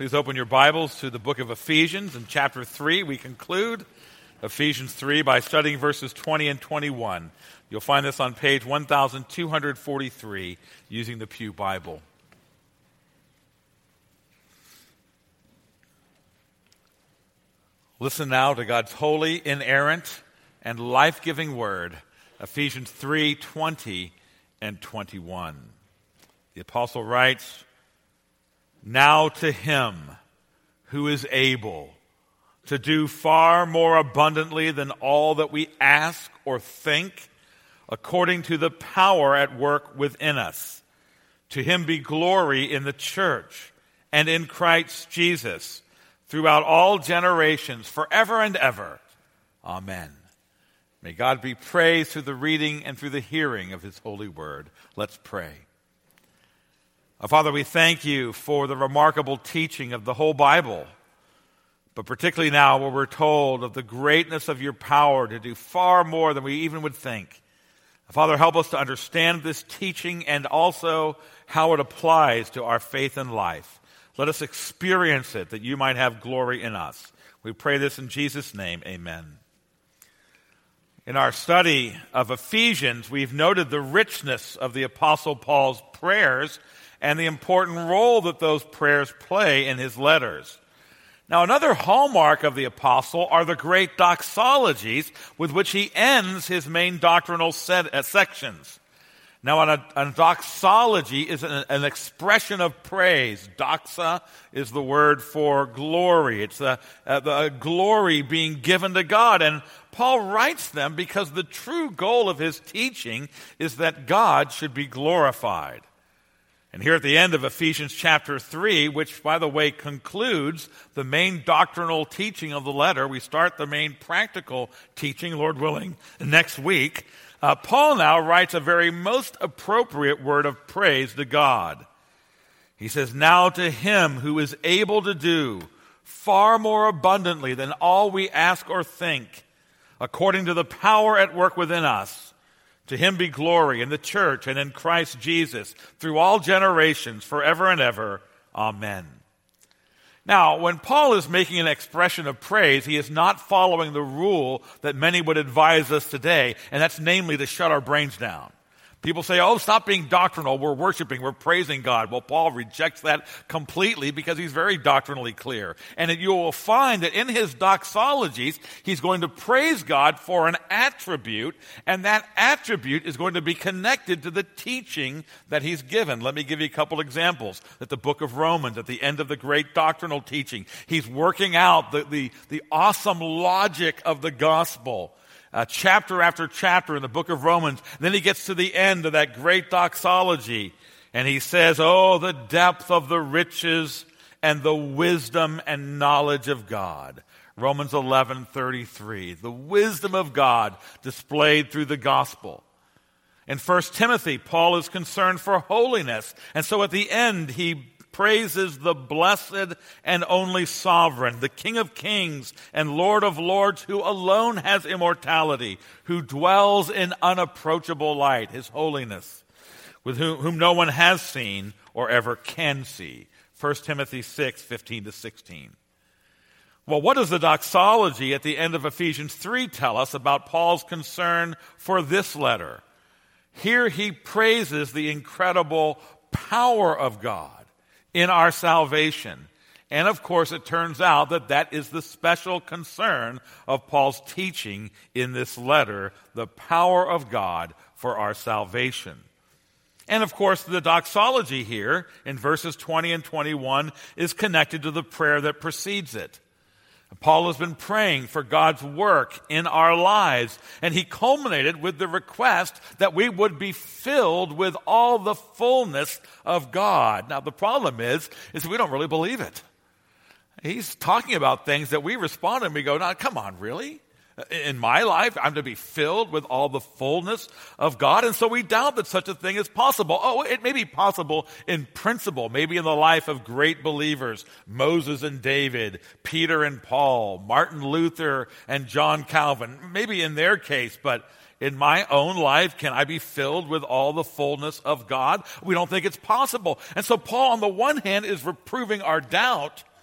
Please open your Bibles to the book of Ephesians. In chapter 3, we conclude Ephesians 3 by studying verses 20 and 21. You'll find this on page 1243 using the Pew Bible. Listen now to God's holy, inerrant, and life-giving word, Ephesians 3, 20 and 21. The apostle writes, "Now to him who is able to do far more abundantly than all that we ask or think, according to the power at work within us. To him be glory in the church and in Christ Jesus, throughout all generations, forever and ever. Amen." May God be praised through the reading and through the hearing of his holy word. Let's pray. Our Father, we thank you for the remarkable teaching of the whole Bible, but particularly now where we're told of the greatness of your power to do far more than we even would think. Father, help us to understand this teaching and also how it applies to our faith and life. Let us experience it that you might have glory in us. We pray this in Jesus' name, amen. In our study of Ephesians, we've noted the richness of the Apostle Paul's prayers and the important role that those prayers play in his letters. Now, another hallmark of the apostle are the great doxologies with which he ends his main doctrinal sections. Now, a doxology is an expression of praise. Doxa is the word for glory. It's the glory being given to God. And Paul writes them because the true goal of his teaching is that God should be glorified. And here at the end of Ephesians chapter 3, which, by the way, concludes the main doctrinal teaching of the letter, we start the main practical teaching, Lord willing, next week. Paul now writes a very most appropriate word of praise to God. He says, "Now to him who is able to do far more abundantly than all we ask or think, according to the power at work within us, to him be glory in the church and in Christ Jesus through all generations, forever and ever. Amen." Now, when Paul is making an expression of praise, he is not following the rule that many would advise us today, and that's namely to shut our brains down. People say, "Oh, stop being doctrinal. We're worshiping. We're praising God." Well, Paul rejects that completely because he's very doctrinally clear. And you will find that in his doxologies, he's going to praise God for an attribute, and that attribute is going to be connected to the teaching that he's given. Let me give you a couple examples. At the book of Romans, at the end of the great doctrinal teaching, he's working out the awesome logic of the gospel. Chapter after chapter in the book of Romans. Then he gets to the end of that great doxology, and he says, "Oh, the depth of the riches and the wisdom and knowledge of God." Romans 11:33. The wisdom of God displayed through the gospel. In 1 Timothy, Paul is concerned for holiness, and so at the end he praises the blessed and only sovereign, the King of kings and Lord of lords, who alone has immortality, who dwells in unapproachable light, his holiness, with whom no one has seen or ever can see. 1 Timothy 6:15-16. Well, what does the doxology at the end of Ephesians 3 tell us about Paul's concern for this letter? Here he praises the incredible power of God in our salvation. And of course, it turns out that that is the special concern of Paul's teaching in this letter, the power of God for our salvation. And of course, the doxology here in verses 20 and 21 is connected to the prayer that precedes it. Paul has been praying for God's work in our lives, and he culminated with the request that we would be filled with all the fullness of God. Now, the problem is we don't really believe it. He's talking about things that we respond and we go, "No, come on, really? In my life, I'm to be filled with all the fullness of God?" And so we doubt that such a thing is possible. Oh, it may be possible in principle, maybe in the life of great believers, Moses and David, Peter and Paul, Martin Luther and John Calvin, maybe in their case, but in my own life, can I be filled with all the fullness of God? We don't think it's possible. And so Paul, on the one hand, is reproving our doubt,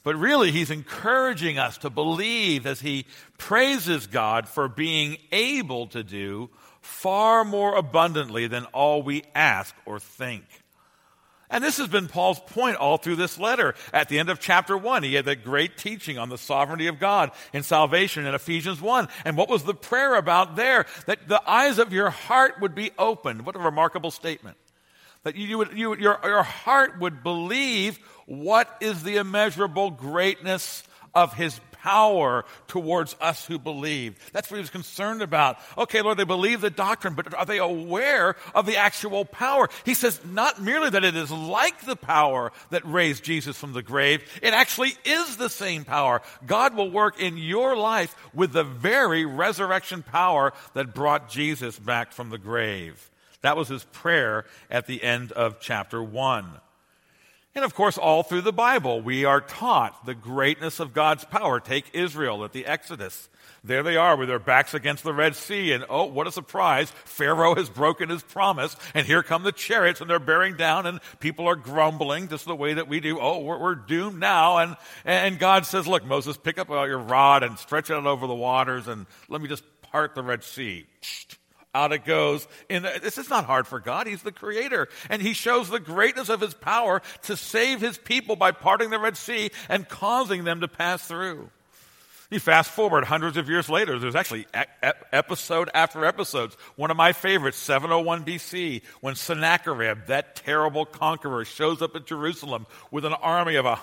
But really, he's encouraging us to believe as he praises God for being able to do far more abundantly than all we ask or think. And this has been Paul's point all through this letter. At the end of chapter 1, he had that great teaching on the sovereignty of God in salvation in Ephesians 1. And what was the prayer about there? That the eyes of your heart would be opened. What a remarkable statement. That your heart would believe what is the immeasurable greatness of his power towards us who believe. That's what he was concerned about. Okay, Lord, they believe the doctrine, but are they aware of the actual power? He says not merely that it is like the power that raised Jesus from the grave, it actually is the same power. God will work in your life with the very resurrection power that brought Jesus back from the grave. That was his prayer at the end of chapter 1. And of course, all through the Bible, we are taught the greatness of God's power. Take Israel at the Exodus. There they are with their backs against the Red Sea, and oh, what a surprise. Pharaoh has broken his promise, and here come the chariots, and they're bearing down, and people are grumbling, just the way that we do. Oh, we're doomed now. And God says, look, Moses, pick up your rod and stretch it out over the waters, and let me just part the Red Sea. Out it goes. This is not hard for God. He's the creator. And he shows the greatness of his power to save his people by parting the Red Sea and causing them to pass through. You fast forward hundreds of years later, there's actually episode after episode. One of my favorites, 701 BC, when Sennacherib, that terrible conqueror, shows up at Jerusalem with an army of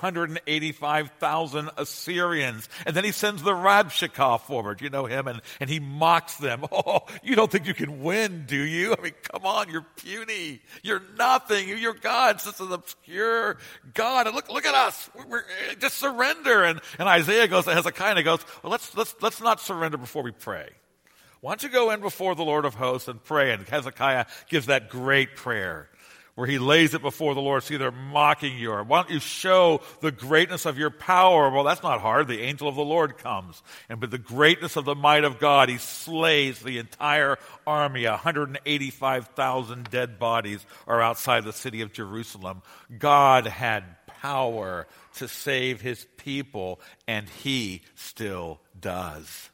185,000 Assyrians. And then he sends the Rabshakeh forward, you know him, and he mocks them. Oh, you don't think you can win, do you? I mean, come on, you're puny. You're nothing. You're God. It's an obscure God. And look at us. We're just surrender. And Isaiah goes to Hezekiah and goes, well, let's not surrender before we pray. Why don't you go in before the Lord of hosts and pray? And Hezekiah gives that great prayer where he lays it before the Lord. See, they're mocking you. Or why don't you show the greatness of your power? Well, that's not hard. The angel of the Lord comes. And with the greatness of the might of God, he slays the entire army. 185,000 dead bodies are outside the city of Jerusalem. God had power to save his people, and he still does.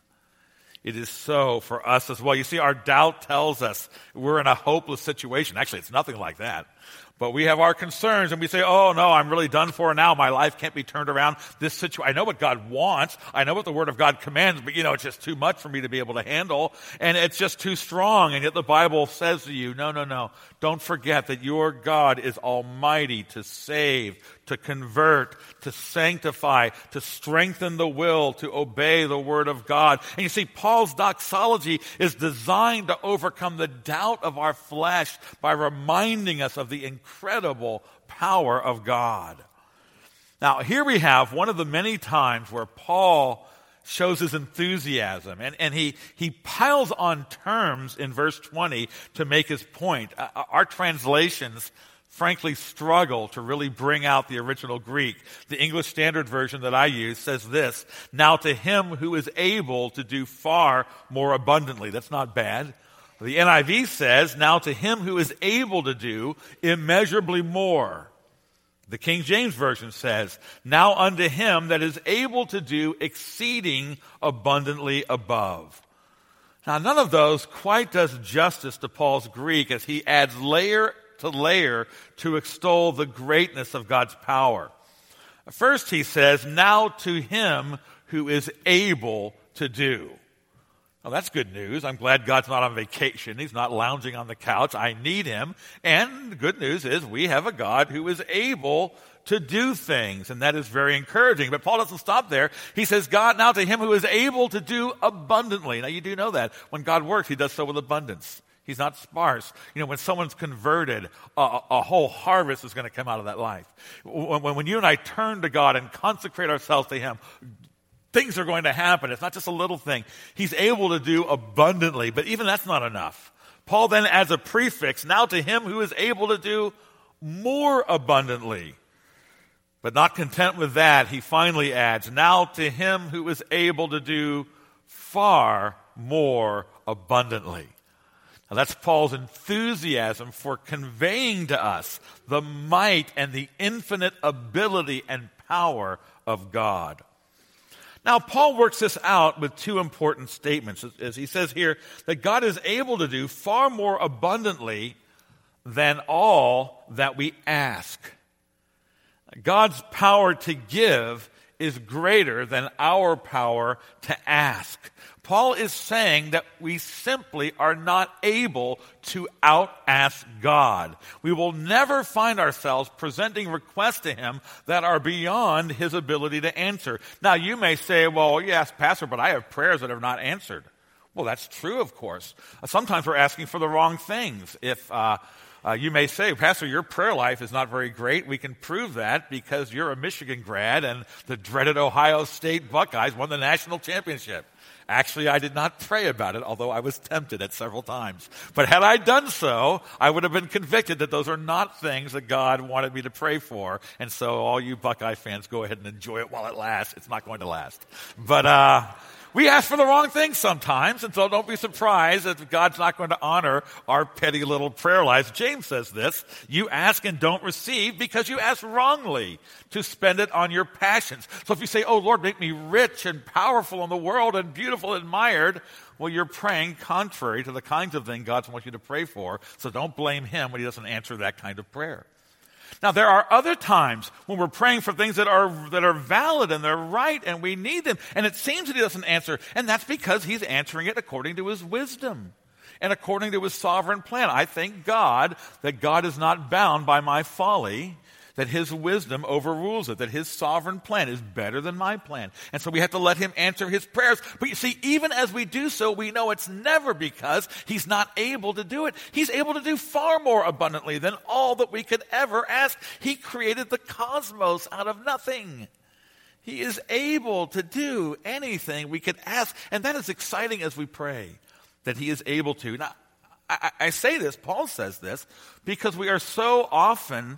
It is so for us as well. You see, our doubt tells us we're in a hopeless situation. Actually, it's nothing like that. But we have our concerns, and we say, oh, no, I'm really done for now. My life can't be turned around. This situation, I know what God wants. I know what the Word of God commands, but, it's just too much for me to be able to handle, and it's just too strong. And yet the Bible says to you, no. Don't forget that your God is almighty to save, to convert, to sanctify, to strengthen the will, to obey the Word of God. And you see, Paul's doxology is designed to overcome the doubt of our flesh by reminding us of the incredible power of God. Now, here we have one of the many times where Paul shows his enthusiasm, and he piles on terms in verse 20 to make his point. Our translations frankly struggle to really bring out the original Greek. The English Standard Version that I use says this: now to him who is able to do far more abundantly. That's not bad. The NIV says, now to him who is able to do immeasurably more. The King James Version says, now unto him that is able to do exceeding abundantly above. Now, none of those quite does justice to Paul's Greek as he adds layer to layer to extol the greatness of God's power. First, he says, now to him who is able to do. Well, that's good news. I'm glad God's not on vacation. He's not lounging on the couch. I need him. And the good news is we have a God who is able to do things, and that is very encouraging. But Paul doesn't stop there. He says, God, now to him who is able to do abundantly. Now, you do know that. When God works, he does so with abundance. He's not sparse. When someone's converted, a whole harvest is going to come out of that life. When you and I turn to God and consecrate ourselves to him, things are going to happen. It's not just a little thing. He's able to do abundantly, but even that's not enough. Paul then adds a prefix, now to him who is able to do more abundantly. But not content with that, he finally adds, now to him who is able to do far more abundantly. Now that's Paul's enthusiasm for conveying to us the might and the infinite ability and power of God. Now, Paul works this out with two important statements, as he says here that God is able to do far more abundantly than all that we ask. God's power to give is greater than our power to ask. Paul is saying that we simply are not able to out-ask God. We will never find ourselves presenting requests to him that are beyond his ability to answer. Now, you may say, well, yes, Pastor, but I have prayers that are not answered. Well, that's true, of course. Sometimes we're asking for the wrong things. If you may say, Pastor, your prayer life is not very great. We can prove that because you're a Michigan grad and the dreaded Ohio State Buckeyes won the national championship. Actually, I did not pray about it, although I was tempted at several times. But had I done so, I would have been convicted that those are not things that God wanted me to pray for. And so all you Buckeye fans, go ahead and enjoy it while it lasts. It's not going to last. But we ask for the wrong things sometimes, and so don't be surprised if God's not going to honor our petty little prayer lives. James says this, you ask and don't receive because you ask wrongly to spend it on your passions. So if you say, oh Lord, make me rich and powerful in the world and beautiful and admired, well, you're praying contrary to the kinds of things God wants you to pray for, so don't blame him when he doesn't answer that kind of prayer. Now, there are other times when we're praying for things that are valid and they're right and we need them, and it seems that he doesn't answer, and that's because he's answering it according to his wisdom and according to his sovereign plan. I thank God that God is not bound by my folly, that his wisdom overrules it, that his sovereign plan is better than my plan. And so we have to let him answer his prayers. But you see, even as we do so, we know it's never because he's not able to do it. He's able to do far more abundantly than all that we could ever ask. He created the cosmos out of nothing. He is able to do anything we could ask. And that is exciting as we pray, that he is able to. Now, I say this, Paul says this, because we are so often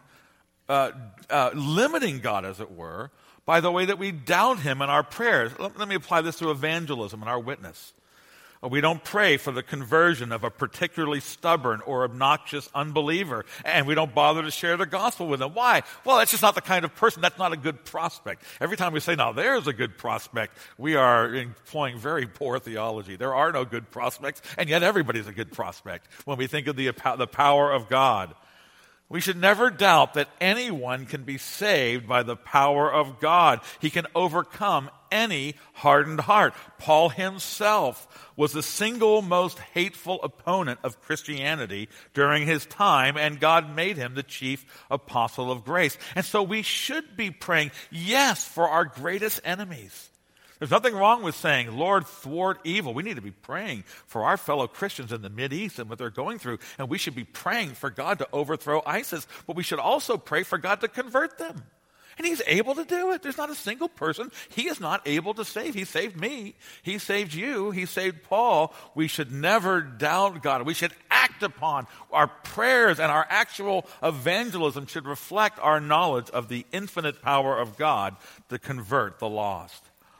limiting God, as it were, by the way that we doubt him in our prayers. Let me apply this to evangelism and our witness. We don't pray for the conversion of a particularly stubborn or obnoxious unbeliever, and we don't bother to share the gospel with them. Why? Well, that's just not the kind of person. That's not a good prospect. Every time we say, now there's a good prospect, we are employing very poor theology. There are no good prospects, and yet everybody's a good prospect when we think of the power of God. We should never doubt that anyone can be saved by the power of God. He can overcome any hardened heart. Paul himself was the single most hateful opponent of Christianity during his time, and God made him the chief apostle of grace. And so we should be praying, yes, for our greatest enemies. There's nothing wrong with saying, Lord, thwart evil. We need to be praying for our fellow Christians in the Mideast and what they're going through. And we should be praying for God to overthrow ISIS. But we should also pray for God to convert them. And he's able to do it. There's not a single person he is not able to save. He saved me. He saved you. He saved Paul. We should never doubt God. We should act upon our prayers, and our actual evangelism should reflect our knowledge of the infinite power of God to convert the lost.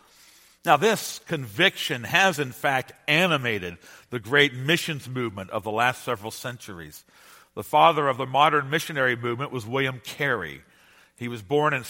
Now, this conviction has, in fact, animated the great missions movement of the last several centuries. The father of the modern missionary movement was William Carey. He was born in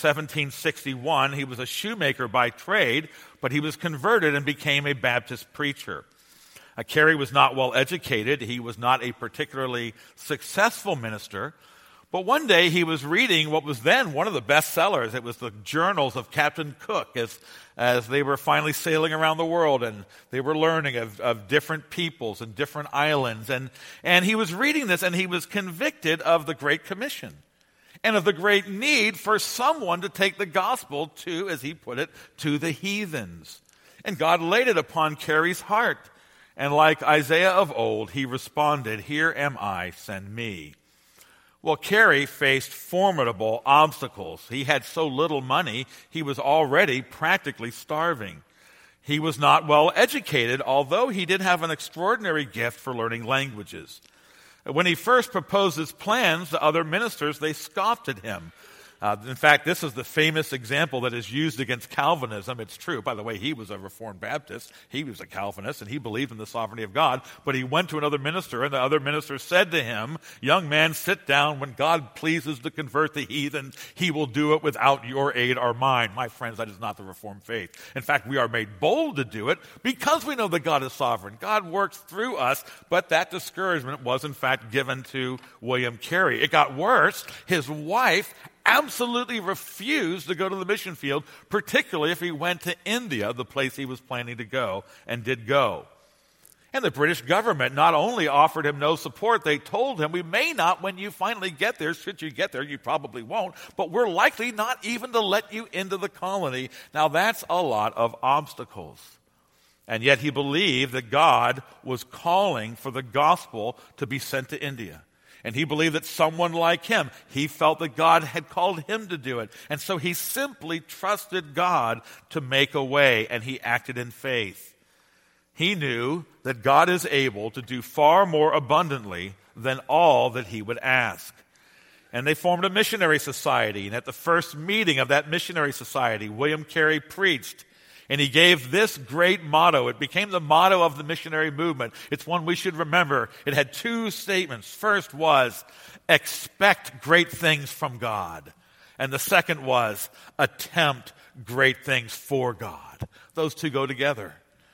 1761. He was a shoemaker by trade, but he was converted and became a Baptist preacher. Carey was not well educated. He was not a particularly successful minister. But one day he was reading what was then one of the bestsellers. It was the journals of Captain Cook as they were finally sailing around the world, and they were learning of different peoples and different islands. And he was reading this, and he was convicted of the Great Commission and of the great need for someone to take the gospel to, as he put it, to the heathens. And God laid it upon Carey's heart. And like Isaiah of old, he responded, "Here am I, send me." Well, Carey faced formidable obstacles. He had so little money, he was already practically starving. He was not well educated, although he did have an extraordinary gift for learning languages. When he first proposed his plans to other ministers, they scoffed at him. In fact, this is the famous example that is used against Calvinism. It's true. By the way, he was a Reformed Baptist. He was a Calvinist, and he believed in the sovereignty of God. But he went to another minister, and the other minister said to him, "Young man, sit down. When God pleases to convert the heathen, he will do it without your aid or mine." My friends, that is not the Reformed faith. In fact, we are made bold to do it because we know that God is sovereign. God works through us, but that discouragement was, in fact, given to William Carey. It got worse. His wife absolutely refused to go to the mission field, particularly if he went to India, the place he was planning to go, and did go. And the British government not only offered him no support, they told him, "We may not when you finally get there. Should you get there, you probably won't, but we're likely not even to let you into the colony." Now that's a lot of obstacles. And yet he believed that God was calling for the gospel to be sent to India. And he believed that someone like him, he felt that God had called him to do it. And so he simply trusted God to make a way, and he acted in faith. He knew that God is able to do far more abundantly than all that he would ask. And they formed a missionary society. And at the first meeting of that missionary society, William Carey preached. And he gave this great motto. It became the motto of the missionary movement. It's one we should remember. It had two statements. First was, expect great things from God. And the second was, attempt great things for God. Those two go together.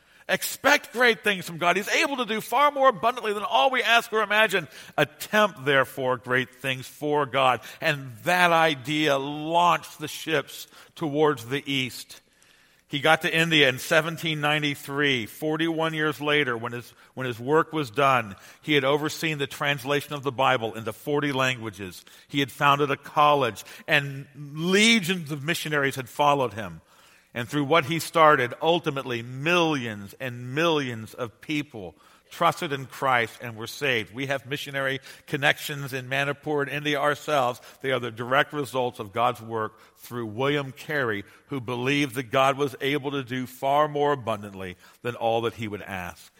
Expect great things from God. He's able to do far more abundantly than all we ask or imagine. Attempt, therefore, great things for God. And that idea launched the ships towards the east. He got to India in 1793, 41 years later, when his work was done. He had overseen the translation of the Bible into 40 languages. He had founded a college, and legions of missionaries had followed him. And through what he started, ultimately millions and millions of people trusted in Christ and were saved. We have missionary connections in Manipur and India ourselves. They are the direct results of God's work through William Carey, who believed that God was able to do far more abundantly than all that he would ask.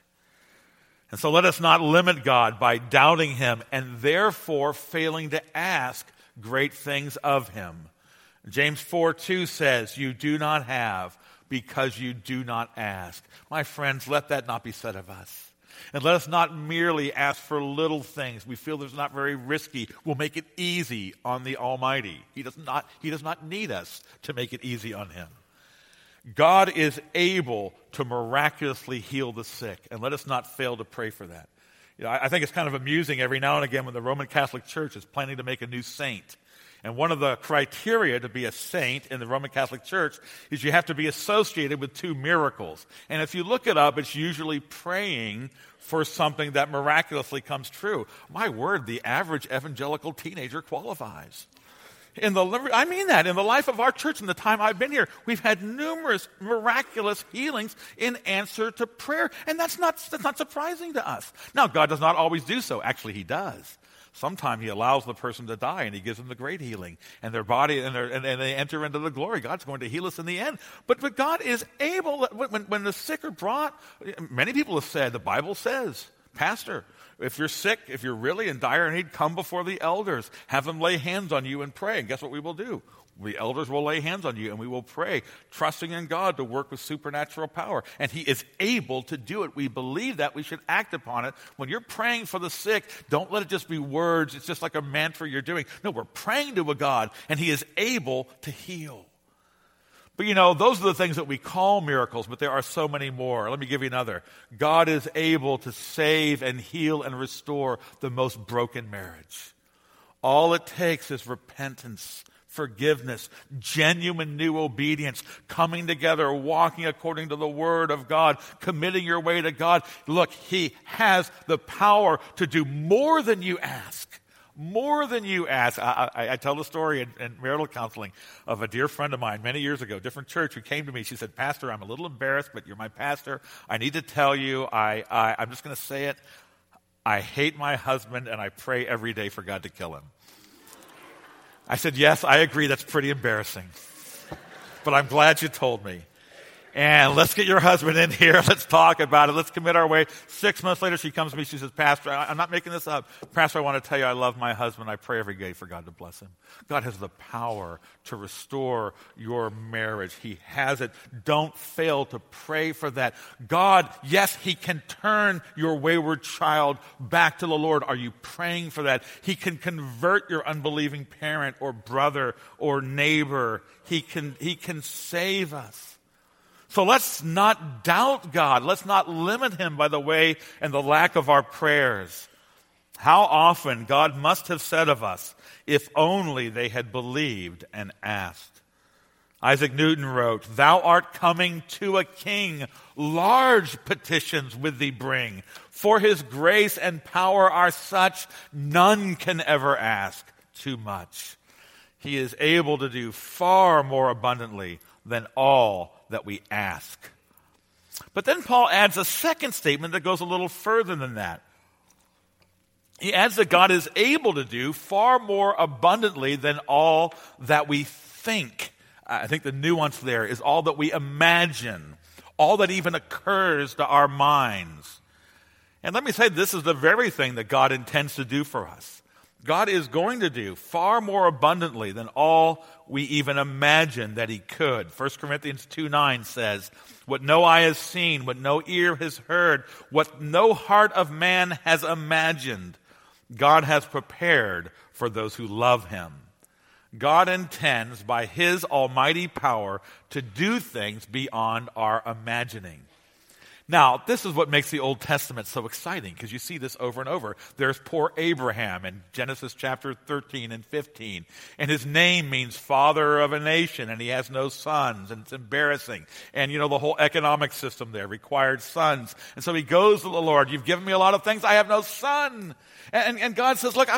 And so let us not limit God by doubting him and therefore failing to ask great things of him. James 4:2 says, "You do not have because you do not ask." My friends, let that not be said of us. And let us not merely ask for little things we feel there's not very risky. We'll make it easy on the Almighty. He does not need us to make it easy on him. God is able to miraculously heal the sick, and let us not fail to pray for that. I think it's kind of amusing every now and again when the Roman Catholic Church is planning to make a new saint. And one of the criteria to be a saint in the Roman Catholic Church is you have to be associated with 2 miracles. And if you look it up, it's usually praying for something that miraculously comes true. My word, the average evangelical teenager qualifies. I mean that. In the life of our church in the time I've been here, we've had numerous miraculous healings in answer to prayer. And that's not surprising to us. Now, God does not always do so. Actually, he does. Sometimes he allows the person to die and he gives them the great healing and their body and they enter into the glory. God's going to heal us in the end. But God is able, when the sick are brought, many people have said, the Bible says, "Pastor, if you're sick, if you're really in dire need, come before the elders. Have them lay hands on you and pray." And guess what we will do? The elders will lay hands on you and we will pray, trusting in God to work with supernatural power. And he is able to do it. We believe that. We should act upon it. When you're praying for the sick, don't let it just be words. It's just like a mantra you're doing. No, we're praying to a God and he is able to heal. But those are the things that we call miracles, but there are so many more. Let me give you another. God is able to save and heal and restore the most broken marriage. All it takes is repentance, forgiveness, genuine new obedience, coming together, walking according to the Word of God, committing your way to God. Look, he has the power to do more than you ask. More than you ask. I tell the story in marital counseling of a dear friend of mine many years ago, different church, who came to me. She said, "Pastor, I'm a little embarrassed, but you're my pastor. I need to tell you, I'm just going to say it. I hate my husband and I pray every day for God to kill him." I said, "Yes, I agree, that's pretty embarrassing. But I'm glad you told me." And let's get your husband in here. Let's talk about it. Let's commit our way. 6 months later, she comes to me. She says, Pastor, I'm not making this up. Pastor, I want to tell you I love my husband. I pray every day for God to bless him. God has the power to restore your marriage. He has it. Don't fail to pray for that. God, yes, he can turn your wayward child back to the Lord. Are you praying for that? He can convert your unbelieving parent or brother or neighbor. He can save us. So let's not doubt God. Let's not limit him by the way and the lack of our prayers. How often God must have said of us, if only they had believed and asked. Isaac Newton wrote, Thou art coming to a king, large petitions with thee bring. For his grace and power are such, none can ever ask too much. He is able to do far more abundantly than all that we ask. But then Paul adds a second statement that goes a little further than that. He adds that God is able to do far more abundantly than all that we think. I think the nuance there is all that we imagine, all that even occurs to our minds. And let me say, this is the very thing that God intends to do for us. God is going to do far more abundantly than all we even imagined that he could. 1 Corinthians 2:9 says, What no eye has seen, what no ear has heard, what no heart of man has imagined, God has prepared for those who love him. God intends by his almighty power to do things beyond our imagining. Now, this is what makes the Old Testament so exciting, because you see this over and over. There's poor Abraham in Genesis chapter 13 and 15, and his name means father of a nation, and he has no sons, and it's embarrassing. And, the whole economic system there required sons. And so he goes to the Lord, You've given me a lot of things, I have no son. And God says, look,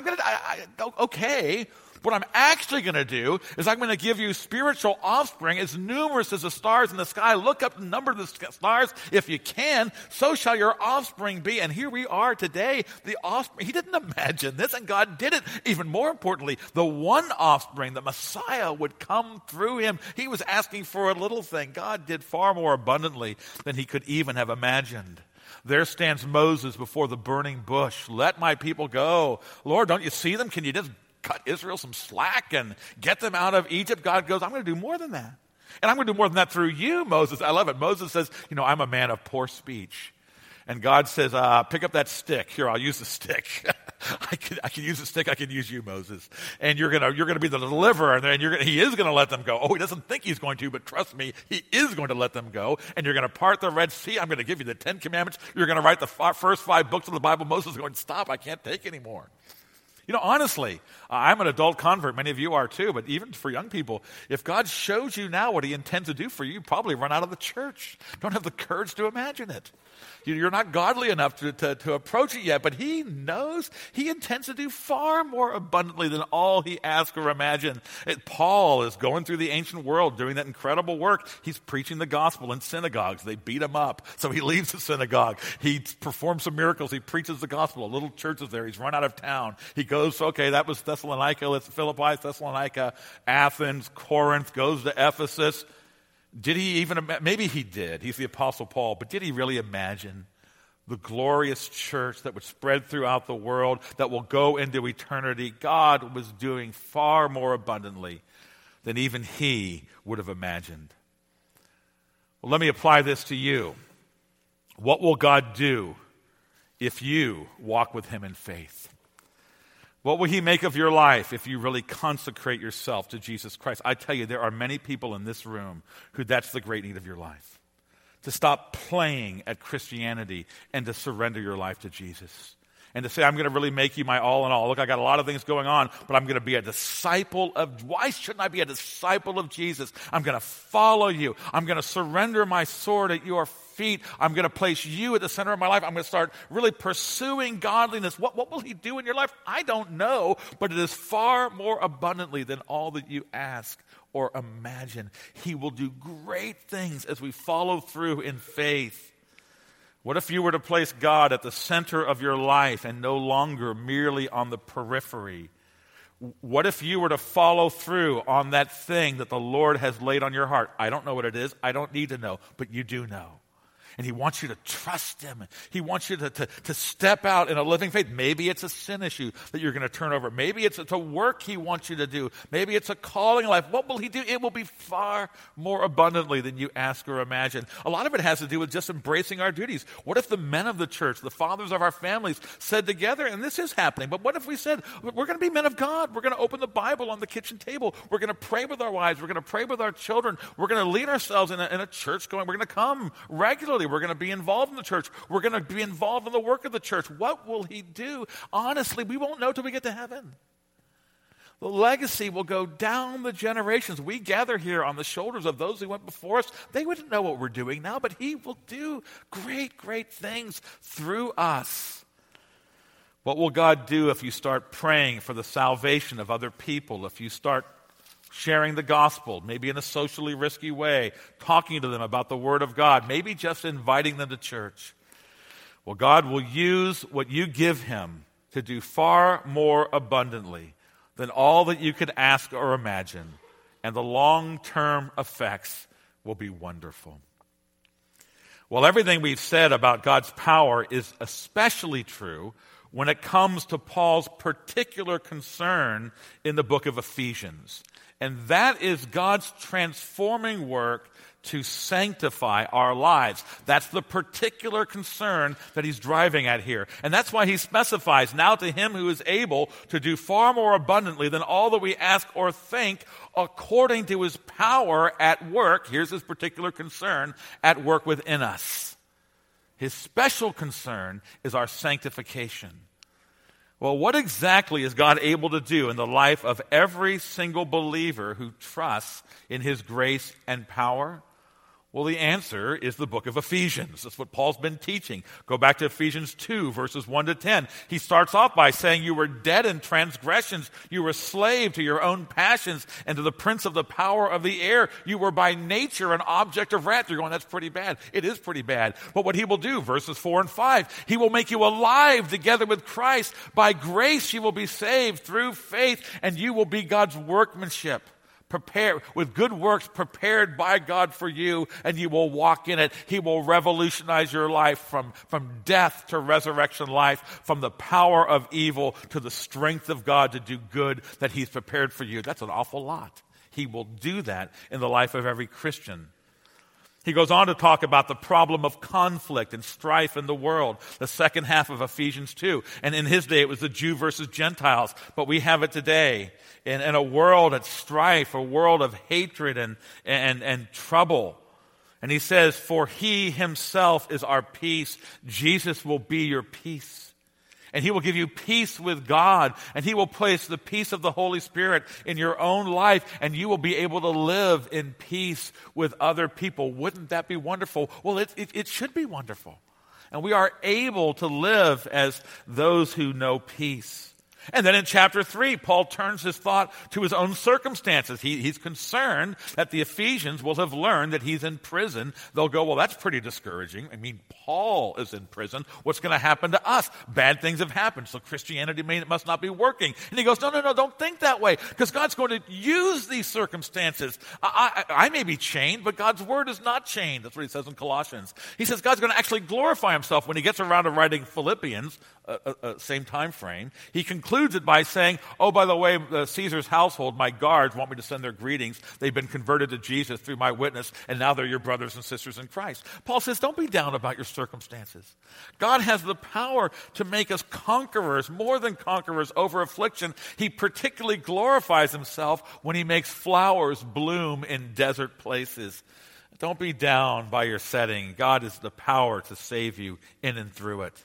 okay. What I'm actually going to do is I'm going to give you spiritual offspring as numerous as the stars in the sky. Look up the number of the stars if you can. So shall your offspring be. And here we are today. The offspring. He didn't imagine this, and God did it. Even more importantly, the one offspring, the Messiah, would come through him. He was asking for a little thing. God did far more abundantly than he could even have imagined. There stands Moses before the burning bush. Let my people go. Lord, don't you see them? Can you just cut Israel some slack and get them out of Egypt? God goes, I'm going to do more than that. And I'm going to do more than that through you, Moses. I love it. Moses says, I'm a man of poor speech. And God says, pick up that stick. Here, I'll use the stick. I can use the stick. I can use you, Moses. And you're gonna be the deliverer. And he is going to let them go. Oh, he doesn't think he's going to, but trust me, he is going to let them go. And you're going to part the Red Sea. I'm going to give you the 10 Commandments. You're going to write the first 5 books of the Bible. Moses is going, stop, I can't take anymore. Honestly, I'm an adult convert. Many of you are too. But even for young people, if God shows you now what he intends to do for you, you probably run out of the church. Don't have the courage to imagine it. You're not godly enough to approach it yet, but he knows he intends to do far more abundantly than all he asks or imagines. Paul is going through the ancient world doing that incredible work. He's preaching the gospel in synagogues. They beat him up, so he leaves the synagogue. He performs some miracles. He preaches the gospel. A little church is there. He's run out of town. He goes, okay, that was Thessalonica. Let's Philippi, Thessalonica, Athens, Corinth, goes to Ephesus. Did he even, maybe he did. He's the Apostle Paul, but did he really imagine the glorious church that would spread throughout the world, that will go into eternity? God was doing far more abundantly than even he would have imagined. Well, let me apply this to you. What will God do if you walk with him in faith? What will he make of your life if you really consecrate yourself to Jesus Christ? I tell you, there are many people in this room who that's the great need of your life. To stop playing at Christianity and to surrender your life to Jesus. And to say, I'm going to really make you my all in all. Look, I got a lot of things going on, but I'm going to be a disciple of, why shouldn't I be a disciple of Jesus? I'm going to follow you. I'm going to surrender my sword at your feet. I'm going to place you at the center of my life. I'm going to start really pursuing godliness. What will he do in your life? I don't know, but it is far more abundantly than all that you ask or imagine. He will do great things as we follow through in faith. What if you were to place God at the center of your life and no longer merely on the periphery? What if you were to follow through on that thing that the Lord has laid on your heart? I don't know what it is. I don't need to know, but you do know. And he wants you to trust him. He wants you to step out in a living faith. Maybe it's a sin issue that you're going to turn over. Maybe it's a work he wants you to do. Maybe it's a calling in life. What will he do? It will be far more abundantly than you ask or imagine. A lot of it has to do with just embracing our duties. What if the men of the church, the fathers of our families, said together, and this is happening, but what if we said, we're going to be men of God. We're going to open the Bible on the kitchen table. We're going to pray with our wives. We're going to pray with our children. We're going to lead ourselves in a church going. We're going to come regularly. We're going to be involved in the church. We're going to be involved in the work of the church. What will he do? Honestly, we won't know till we get to heaven. The legacy will go down the generations. We gather here on the shoulders of those who went before us. They wouldn't know what we're doing now, but he will do great, great things through us. What will God do if you start praying for the salvation of other people, if you start sharing the gospel, maybe in a socially risky way, talking to them about the Word of God, maybe just inviting them to church? Well, God will use what you give him to do far more abundantly than all that you could ask or imagine, and the long-term effects will be wonderful. Well, everything we've said about God's power is especially true when it comes to Paul's particular concern in the book of Ephesians. And that is God's transforming work to sanctify our lives. That's the particular concern that he's driving at here. And that's why he specifies, now to him who is able to do far more abundantly than all that we ask or think, according to his power at work, here's his particular concern, at work within us. His special concern is our sanctification. Well, what exactly is God able to do in the life of every single believer who trusts in his grace and power? Well, the answer is the book of Ephesians. That's what Paul's been teaching. Go back to Ephesians 2, verses 1 to 10. He starts off by saying, you were dead in transgressions. You were slave to your own passions and to the prince of the power of the air. You were by nature an object of wrath. You're going, that's pretty bad. It is pretty bad. But what he will do, verses 4 and 5, he will make you alive together with Christ. By grace you will be saved through faith, and you will be God's workmanship, prepared with good works prepared by God for you, and you will walk in it. He will revolutionize your life from death to resurrection life, from the power of evil to the strength of God to do good that he's prepared for you. That's an awful lot. He will do that in the life of every Christian. He goes on to talk about the problem of conflict and strife in the world, the second half of Ephesians 2. And in his day, it was the Jew versus Gentiles, but we have it today in a world at strife, a world of hatred and trouble. And he says, for he himself is our peace. Jesus will be your peace. And he will give you peace with God, and he will place the peace of the Holy Spirit in your own life, and you will be able to live in peace with other people. Wouldn't that be wonderful? Well, it should be wonderful. And we are able to live as those who know peace. And then in chapter 3, Paul turns his thought to his own circumstances. He's concerned that the Ephesians will have learned that he's in prison. They'll go, well, that's pretty discouraging. I mean, Paul is in prison. What's going to happen to us? Bad things have happened, so Christianity must not be working. And he goes, no, don't think that way, because God's going to use these circumstances. I may be chained, but God's word is not chained. That's what he says in Colossians. He says God's going to actually glorify himself when he gets around to writing Philippians, same time frame. He concludes it by saying, oh, by the way, Caesar's household, my guards, want me to send their greetings. They've been converted to Jesus through my witness, and now they're your brothers and sisters in Christ. Paul says, don't be down about your circumstances. God has the power to make us conquerors, more than conquerors over affliction. He particularly glorifies himself when he makes flowers bloom in desert places. Don't be down by your setting. God has the power to save you in and through it.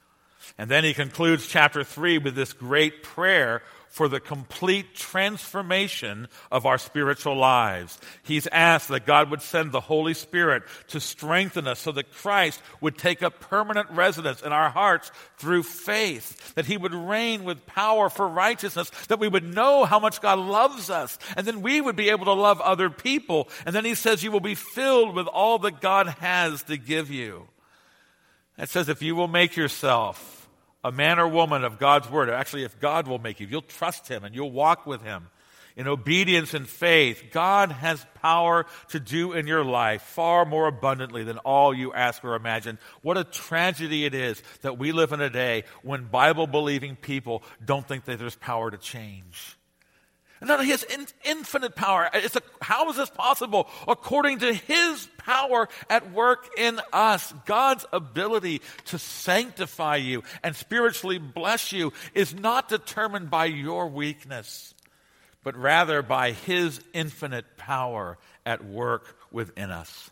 And then he concludes chapter 3 with this great prayer for the complete transformation of our spiritual lives. He's asked that God would send the Holy Spirit to strengthen us so that Christ would take up permanent residence in our hearts through faith, that he would reign with power for righteousness, that we would know how much God loves us, and then we would be able to love other people. And then he says you will be filled with all that God has to give you. It says if you will make yourself a man or woman of God's word, actually if God will make you, if you'll trust him and you'll walk with him in obedience and faith, God has power to do in your life far more abundantly than all you ask or imagine. What a tragedy it is that we live in a day when Bible-believing people don't think that there's power to change. No, he has infinite power. How is this possible? According to his power at work in us, God's ability to sanctify you and spiritually bless you is not determined by your weakness, but rather by his infinite power at work within us.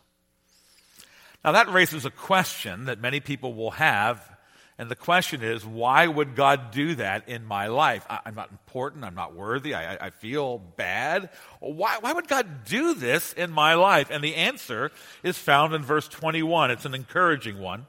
Now that raises a question that many people will have, and the question is, why would God do that in my life? I'm not important, I'm not worthy, I feel bad. Why would God do this in my life? And the answer is found in verse 21. It's an encouraging one.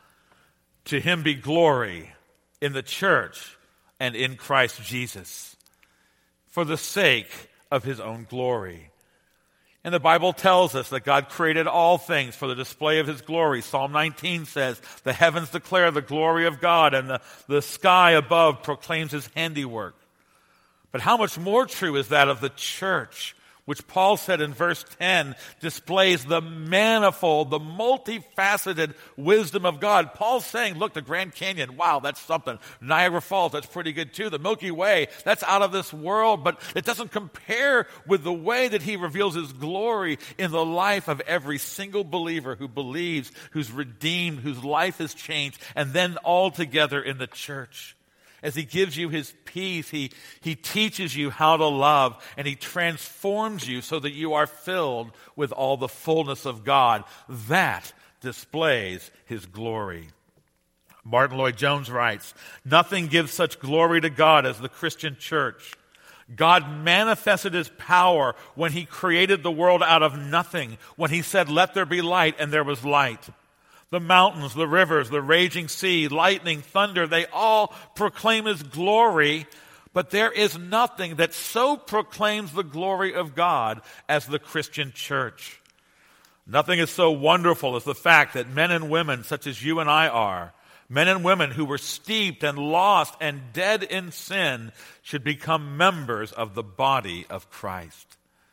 To him be glory in the church and in Christ Jesus, for the sake of his own glory. And the Bible tells us that God created all things for the display of his glory. Psalm 19 says, the heavens declare the glory of God, and the sky above proclaims his handiwork. But how much more true is that of the church, which Paul said in verse 10 displays the manifold, the multifaceted wisdom of God. Paul's saying, look, the Grand Canyon, wow, that's something. Niagara Falls, that's pretty good too. The Milky Way, that's out of this world, but it doesn't compare with the way that he reveals his glory in the life of every single believer who believes, who's redeemed, whose life has changed, and then all together in the church. As he gives you his peace, he teaches you how to love, and he transforms you so that you are filled with all the fullness of God. That displays his glory. Martin Lloyd-Jones writes, nothing gives such glory to God as the Christian church. God manifested his power when he created the world out of nothing, when he said, let there be light, and there was light. The mountains, the rivers, the raging sea, lightning, thunder, they all proclaim his glory, but there is nothing that so proclaims the glory of God as the Christian church. Nothing is so wonderful as the fact that men and women such as you and I are, men and women who were steeped and lost and dead in sin, should become members of the body of Christ.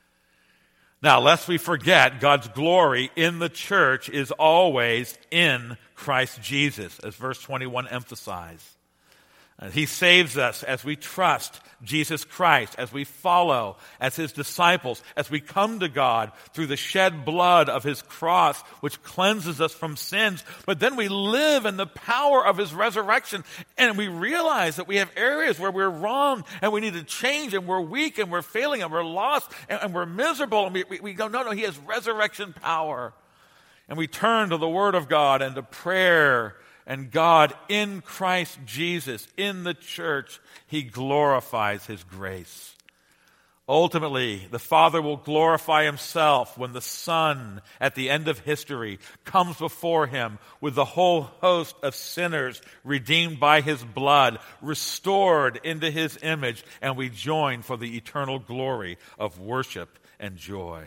Now, lest we forget, God's glory in the church is always in Christ Jesus, as verse 21 emphasizes. He saves us as we trust Jesus Christ, as we follow as his disciples, as we come to God through the shed blood of his cross, which cleanses us from sins. But then we live in the power of his resurrection, and we realize that we have areas where we're wrong, and we need to change, and we're weak, and we're failing, and we're lost, and we're miserable, and we go, no, he has resurrection power. And we turn to the Word of God and to prayer. And God, in Christ Jesus, in the church, he glorifies his grace. Ultimately, the Father will glorify himself when the Son, at the end of history, comes before him with the whole host of sinners redeemed by his blood, restored into his image, and we join for the eternal glory of worship and joy.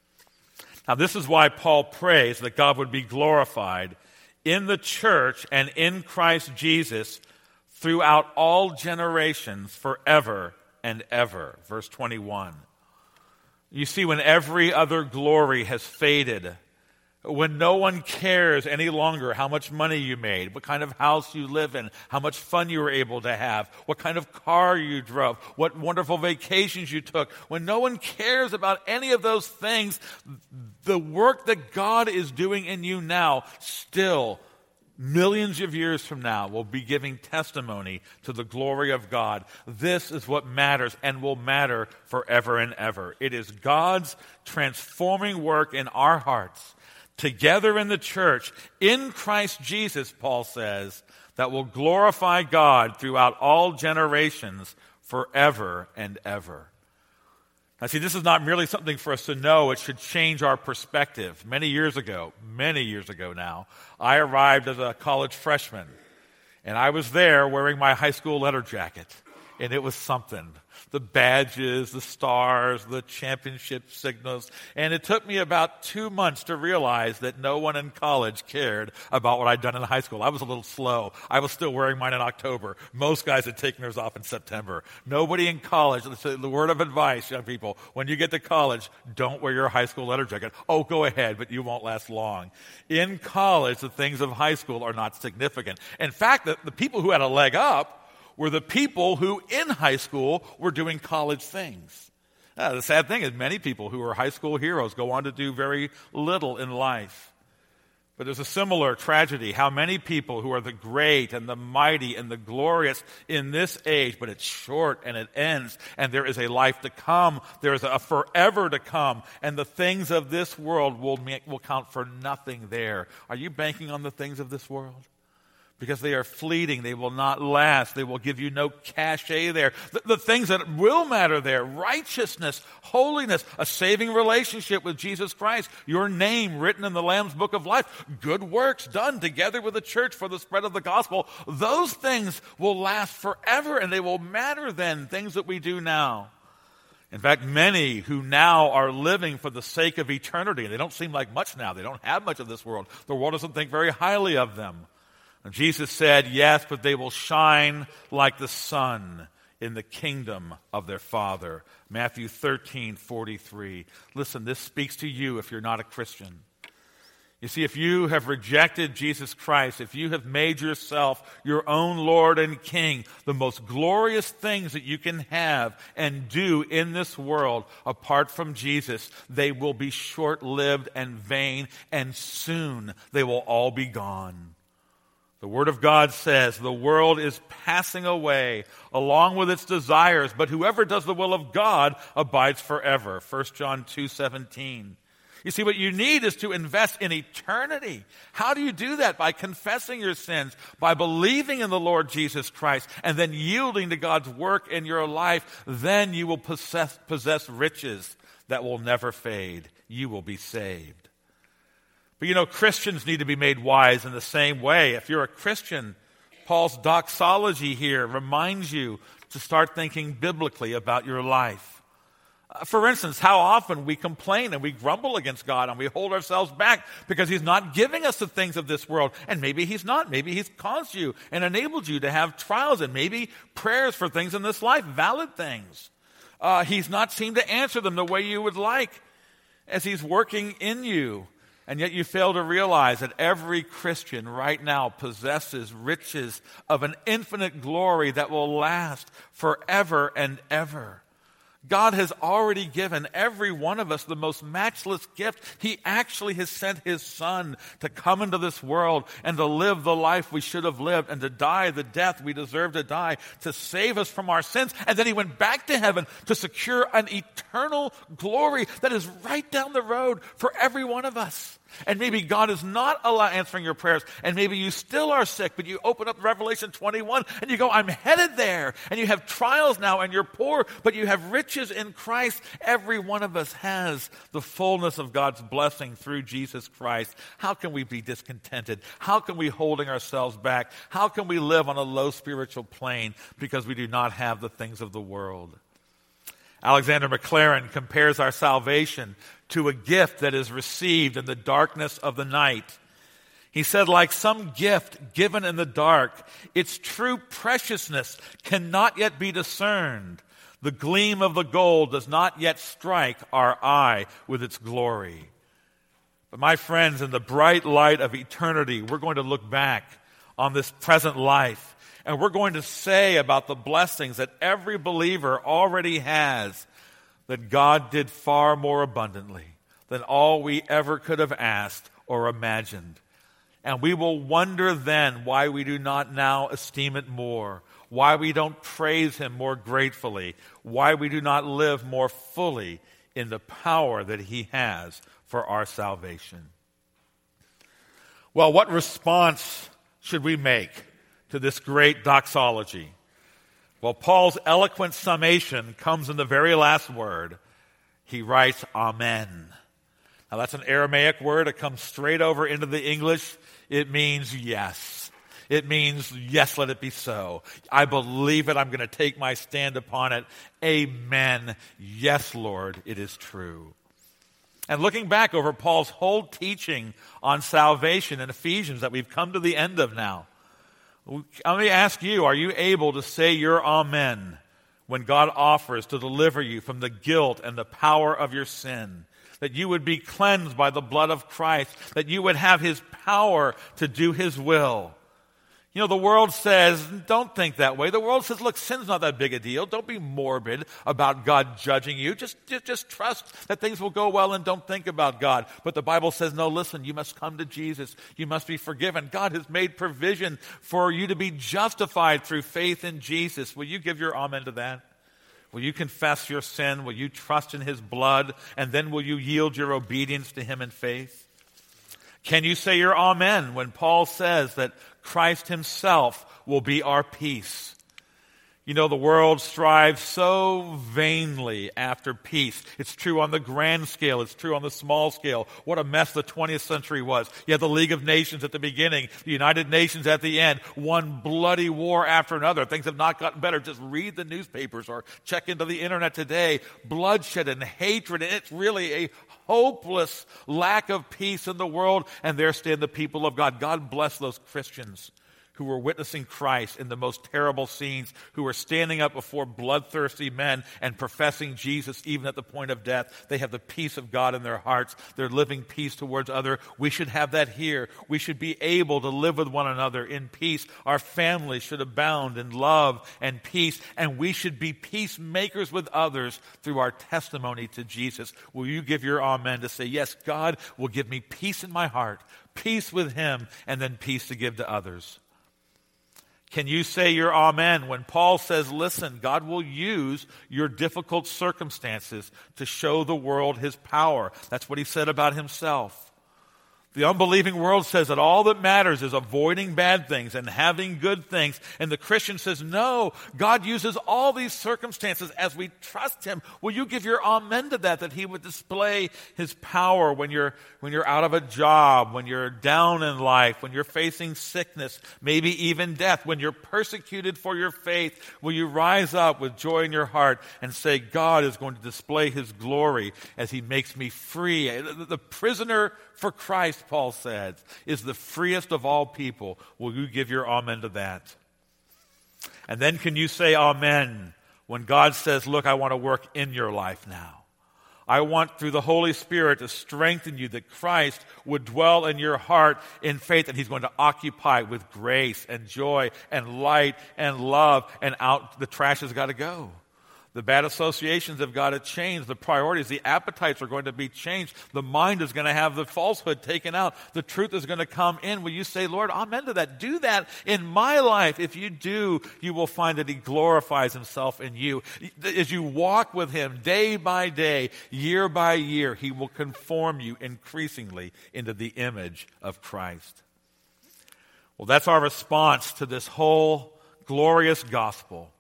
Now, this is why Paul prays that God would be glorified in the church and in Christ Jesus throughout all generations forever and ever. Verse 21. You see, when every other glory has faded, when no one cares any longer how much money you made, what kind of house you live in, how much fun you were able to have, what kind of car you drove, what wonderful vacations you took, when no one cares about any of those things, the work that God is doing in you now still, millions of years from now, will be giving testimony to the glory of God. This is what matters and will matter forever and ever. It is God's transforming work in our hearts, together in the church, in Christ Jesus, Paul says, that will glorify God throughout all generations forever and ever. Now, see, this is not merely something for us to know. It should change our perspective. Many years ago now, I arrived as a college freshman, and I was there wearing my high school letter jacket. and it was something. The badges, the stars, the championship signals. And it took me about 2 months to realize that no one in college cared about what I'd done in high school. I was a little slow. I was still wearing mine in October. Most guys had taken theirs off in September. Nobody in college, the word of advice, young people, when you get to college, don't wear your high school letter jacket. Oh, go ahead, but you won't last long. In college, the things of high school are not significant. In fact, the people who had a leg up were the people who in high school were doing college things. The sad thing is many people who are high school heroes go on to do very little in life. But there's a similar tragedy, how many people who are the great and the mighty and the glorious in this age, but it's short and it ends, and there is a life to come, there is a forever to come, and the things of this world will count for nothing there. Are you banking on the things of this world? Because they are fleeting. They will not last. They will give you no cachet there. The things that will matter there, righteousness, holiness, a saving relationship with Jesus Christ, your name written in the Lamb's Book of Life, good works done together with the church for the spread of the gospel, those things will last forever and they will matter then, things that we do now. In fact, many who now are living for the sake of eternity, and they don't seem like much now. They don't have much of this world. The world doesn't think very highly of them. And Jesus said, yes, but they will shine like the sun in the kingdom of their Father. Matthew 13:43. Listen, this speaks to you if you're not a Christian. You see, if you have rejected Jesus Christ, if you have made yourself your own Lord and King, the most glorious things that you can have and do in this world apart from Jesus, they will be short-lived and vain, and soon they will all be gone. The Word of God says the world is passing away along with its desires, but whoever does the will of God abides forever. 1 John 2:17. You see, what you need is to invest in eternity. How do you do that? By confessing your sins, by believing in the Lord Jesus Christ, and then yielding to God's work in your life. Then you will possess riches that will never fade. You will be saved. But you know, Christians need to be made wise in the same way. If you're a Christian, Paul's doxology here reminds you to start thinking biblically about your life. For instance, how often we complain and we grumble against God and we hold ourselves back because He's not giving us the things of this world. And maybe He's not. Maybe He's caused you and enabled you to have trials and maybe prayers for things in this life, valid things. He's not seemed to answer them the way you would like as He's working in you. And yet you fail to realize that every Christian right now possesses riches of an infinite glory that will last forever and ever. God has already given every one of us the most matchless gift. He actually has sent His Son to come into this world and to live the life we should have lived and to die the death we deserve to die, to save us from our sins. And then He went back to heaven to secure an eternal glory that is right down the road for every one of us. And maybe God is not answering your prayers, and maybe you still are sick, but you open up Revelation 21 and you go, I'm headed there. And you have trials now and you're poor, but you have riches in Christ. Every one of us has the fullness of God's blessing through Jesus Christ. How can we be discontented? How can we holding ourselves back? How can we live on a low spiritual plane because we do not have the things of the world? Alexander Maclaren compares our salvation to a gift that is received in the darkness of the night. He said, like some gift given in the dark, its true preciousness cannot yet be discerned. The gleam of the gold does not yet strike our eye with its glory. But my friends, in the bright light of eternity, we're going to look back on this present life, and we're going to say about the blessings that every believer already has, that God did far more abundantly than all we ever could have asked or imagined. And we will wonder then why we do not now esteem it more, why we don't praise Him more gratefully, why we do not live more fully in the power that He has for our salvation. Well, what response should we make to this great doxology? Well, Paul's eloquent summation comes in the very last word. He writes, Amen. Now that's an Aramaic word. It comes straight over into the English. It means yes. It means, yes, let it be so. I believe it. I'm going to take my stand upon it. Amen. Yes, Lord, it is true. And looking back over Paul's whole teaching on salvation in Ephesians that we've come to the end of now, let me ask you, are you able to say your amen when God offers to deliver you from the guilt and the power of your sin? That you would be cleansed by the blood of Christ, that you would have his power to do his will. You know, the world says, don't think that way. The world says, look, sin's not that big a deal. Don't be morbid about God judging you. Just trust that things will go well and don't think about God. But the Bible says, no, listen, you must come to Jesus. You must be forgiven. God has made provision for you to be justified through faith in Jesus. Will you give your amen to that? Will you confess your sin? Will you trust in his blood? And then will you yield your obedience to him in faith? Can you say your amen when Paul says that Christ himself will be our peace? You know, the world strives so vainly after peace. It's true on the grand scale. It's true on the small scale. What a mess the 20th century was. You had the League of Nations at the beginning, the United Nations at the end, one bloody war after another. Things have not gotten better. Just read the newspapers or check into the internet today. Bloodshed and hatred, and it's really a hopeless lack of peace in the world, and there stand the people of God. God bless those Christians who were witnessing Christ in the most terrible scenes, who were standing up before bloodthirsty men and professing Jesus even at the point of death. They have the peace of God in their hearts. They're living peace towards others. We should have that here. We should be able to live with one another in peace. Our families should abound in love and peace, and we should be peacemakers with others through our testimony to Jesus. Will you give your amen to say, yes, God will give me peace in my heart, peace with him, and then peace to give to others? Can you say your amen when Paul says, listen, God will use your difficult circumstances to show the world his power? That's what he said about himself. The unbelieving world says that all that matters is avoiding bad things and having good things. And the Christian says, no, God uses all these circumstances as we trust him. Will you give your amen to that he would display his power when you're out of a job, when you're down in life, when you're facing sickness, maybe even death, when you're persecuted for your faith? Will you rise up with joy in your heart and say, God is going to display his glory as he makes me free? The prisoner for Christ, Paul said, is the freest of all people. Will you give your amen to that? And then can you say amen when God says, look, I want to work in your life now. I want through the Holy Spirit to strengthen you, that Christ would dwell in your heart in faith, and he's going to occupy with grace and joy and light and love, and out the trash has got to go. The bad associations have got to change. The priorities, the appetites are going to be changed. The mind is going to have the falsehood taken out. The truth is going to come in. Will you say, Lord, amen to that? Do that in my life. If you do, you will find that he glorifies himself in you. As you walk with him day by day, year by year, he will conform you increasingly into the image of Christ. Well, that's our response to this whole glorious gospel.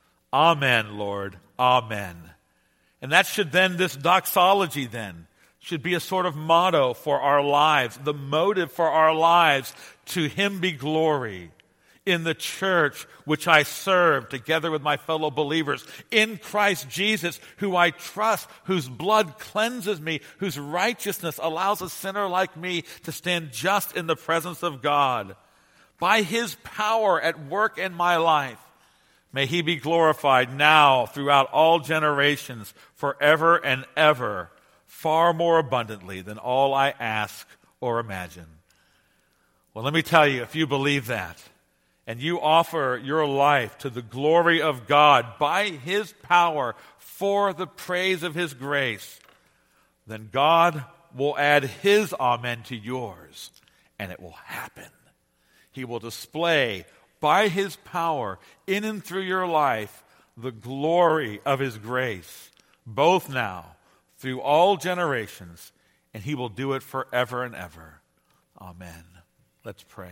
Amen, Lord. Amen. And that should then, this doxology then, should be a sort of motto for our lives, the motive for our lives. To him be glory in the church which I serve together with my fellow believers, in Christ Jesus, who I trust, whose blood cleanses me, whose righteousness allows a sinner like me to stand just in the presence of God. By his power at work in my life, may he be glorified now throughout all generations, forever and ever, far more abundantly than all I ask or imagine. Well, let me tell you, if you believe that, and you offer your life to the glory of God by his power for the praise of his grace, then God will add his amen to yours, and it will happen. He will display by his power, in and through your life, the glory of his grace, both now, through all generations, and he will do it forever and ever. Amen. Let's pray.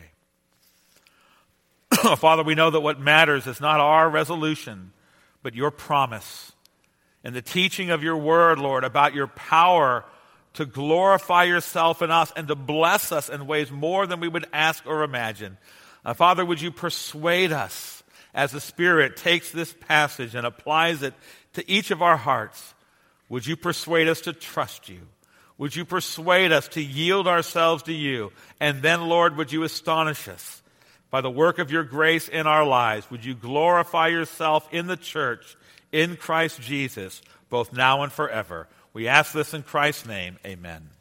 Father, we know that what matters is not our resolution, but your promise and the teaching of your word, Lord, about your power to glorify yourself in us and to bless us in ways more than we would ask or imagine. Father, would you persuade us as the Spirit takes this passage and applies it to each of our hearts? Would you persuade us to trust you? Would you persuade us to yield ourselves to you? And then, Lord, would you astonish us by the work of your grace in our lives? Would you glorify yourself in the church, in Christ Jesus, both now and forever? We ask this in Christ's name. Amen.